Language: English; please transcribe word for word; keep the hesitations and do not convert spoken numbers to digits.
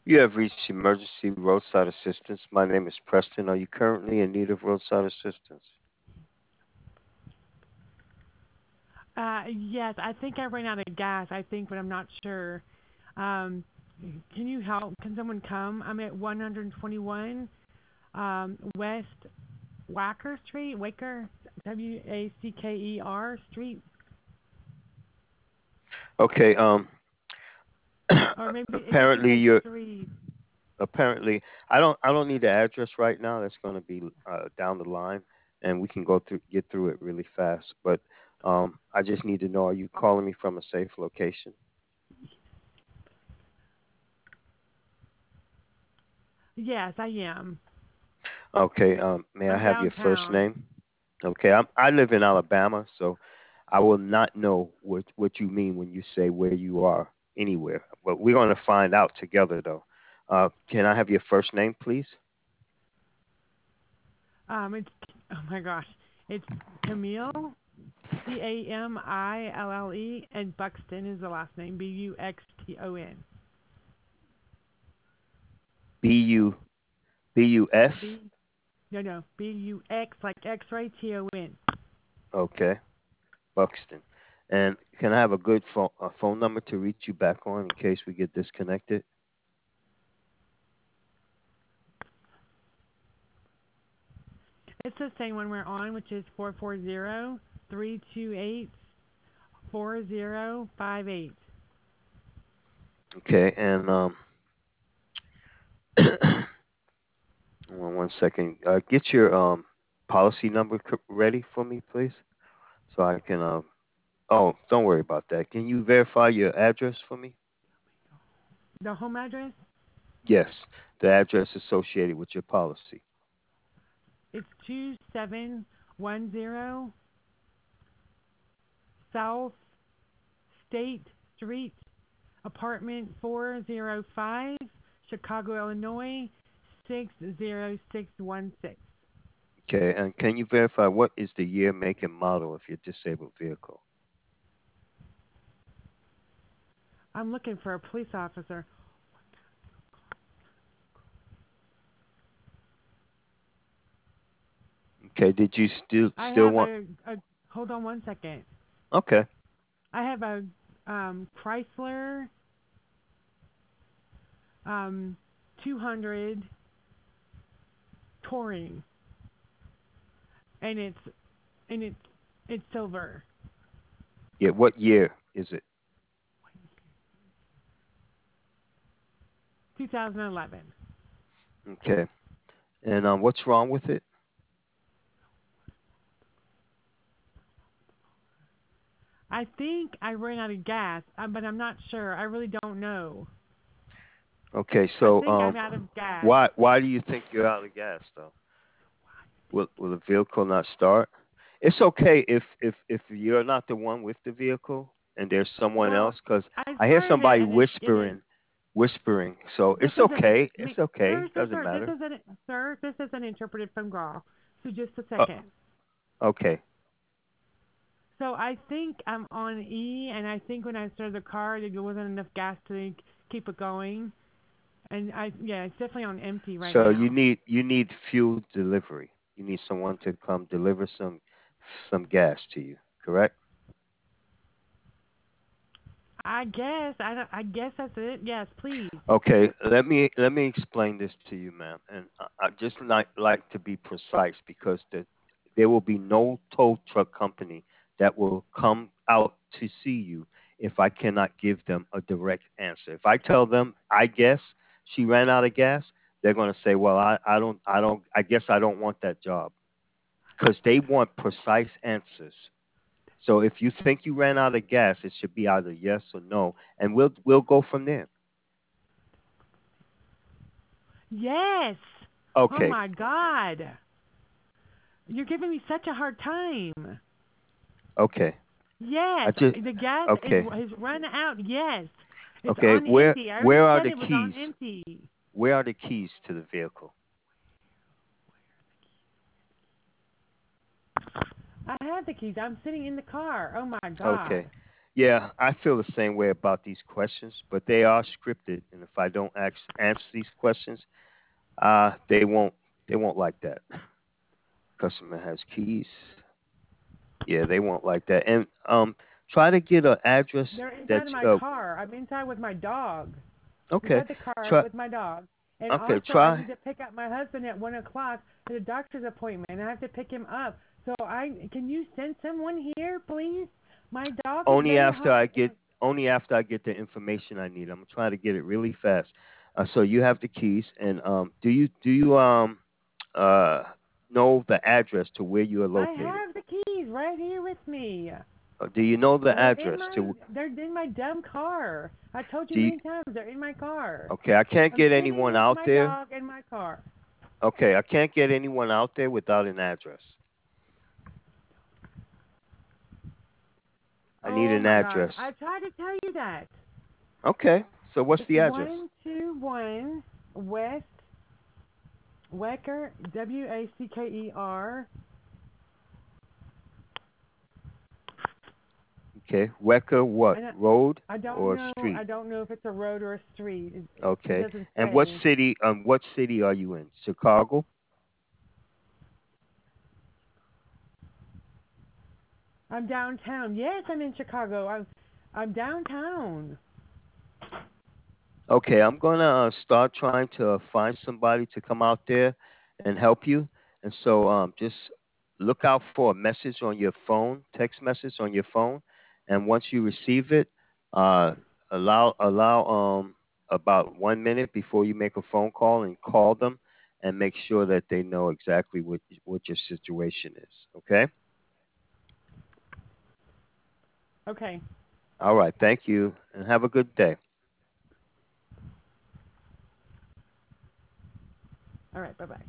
You have reached emergency roadside assistance. My name is Preston. Are you currently in need of roadside assistance? Uh, yes, I think I ran out of gas. I think, but I'm not sure. Um, can you help? Can someone come? I'm at one twenty-one um, West Wacker Street, Waker, W A C K E R Street, Okay. Um. or maybe it should apparently say you're. street. Apparently, I don't. I don't need the address right now. That's going to be uh, down the line, and we can go through get through it really fast. But um, I just need to know: are you calling me from a safe location? Yes, I am. Okay. Um. May I I'm have your first downtown. name? Okay. I'm, I live in Alabama, so I will not know what what you mean when you say where you are anywhere. But we're going to find out together, though. Uh, can I have your first name, please? Um, it's oh my gosh, it's Camille, C A M I L L E, and Buxton is the last name, B U X T O N. B U B U S. B no no B U X like X-ray T O N. Okay. Buxton. And can I have a good phone a phone number to reach you back on in case we get disconnected? It's the same one we're on, which is four four zero three two eight four zero five eight. Okay. And um, one one second. Uh, get your um policy number c- ready for me, please, so I can um. Oh, don't worry about that. Can you verify your address for me? The home address? Yes, the address associated with your policy. It's two seven one zero South State Street, apartment four oh five, Chicago, Illinois six zero six one six. Okay. And can you verify what is the year, make, and model of your disabled vehicle? I'm looking for a police officer. Okay. Did you still I still have want? a, a hold on one second. Okay. I have a um, Chrysler um, two hundred Touring, and it's and it's it's silver. Yeah. What year is it? twenty eleven. Okay. And um, what's wrong with it? I think I ran out of gas, uh, but I'm not sure. I really don't know. Okay, I so think I'm um, out of gas. why why do you think you're out of gas though? Will will the vehicle not start? It's okay if if if you're not the one with the vehicle and there's someone Well, else, because I I hear started it somebody and it and it. whispering, whispering. So This it's isn't it. okay. It's Me, okay. sir, sir, Doesn't sir. This matter. isn't sir. This isn't interpreted from Gaul. So just a Uh, second. okay. So I think I'm on E, and I think when I started the car, there wasn't enough gas to keep it going. And I yeah, it's definitely on empty right So you now. need you need fuel delivery. You need someone to come deliver some some gas to you. Correct? I guess I, don't- I guess that's it. Yes, please. Okay, let me let me explain this to you, ma'am. And I, I just like like to be precise because the, there will be no tow truck company that will come out to see you if I cannot give them a direct answer. If I tell them, I guess she ran out of gas, they're going to say, well, I, I don't I don't I guess I don't want that job because they want precise answers. So if you think you ran out of gas, it should be either yes or no, and we'll we'll go from there. Yes. Oh Okay. my God. You're giving me such a hard time. Okay. I Yes, just the gas is okay. has run out. Yes, it's Okay. on Where empty. I where already are said the it was on keys? empty. Where are the keys to the vehicle? I have the keys. I'm sitting in the car. Oh my Okay. God. Yeah, I feel the same way about these questions, but they are scripted, and if I don't ask, answer these questions, uh, they won't they won't like that. Customer has keys. Yeah, they won't like that. And um, try to get an address They're that inside of my uh, car. I'm inside with my dog. okay. Inside the car Try with my dog. And okay. also, I Try need to pick up my husband at one o'clock at a doctor's appointment. And I have to pick him up. So I can you send someone here, please? My dog is only very after hot. I get only after I get the information I need. I'm trying to get it really fast. Uh, so you have the keys, and um, do you do you um uh know the address to where you are I located? have the keys right here with me. Uh, do you know the They're in address my to? they're in my dumb car. I told you Do you, many times they're in my car. okay, I can't I'm get sitting anyone with out my there. dog in my car. Okay, I can't get anyone out there without an address. I need Oh an my gosh. address. I tried to tell you that. Okay, so what's It's the address? one two one West Wacker W A C K E R. Okay, Wecker what? And I, Road I don't or know street? I don't know if it's a road or a street. It, it, it Okay, doesn't and what say. city? Um, what city are you in? Chicago. I'm downtown. Yes, I'm in Chicago. I'm I'm downtown. Okay, I'm gonna uh, start trying to find somebody to come out there and help you. And so, um, just look out for a message on your phone, text message on your phone, and once you receive it, uh, allow allow um about one minute before you make a phone call and call them and make sure that they know exactly what what your situation is. Okay. Okay. All right. Thank you, and have a good day. All right. Bye bye.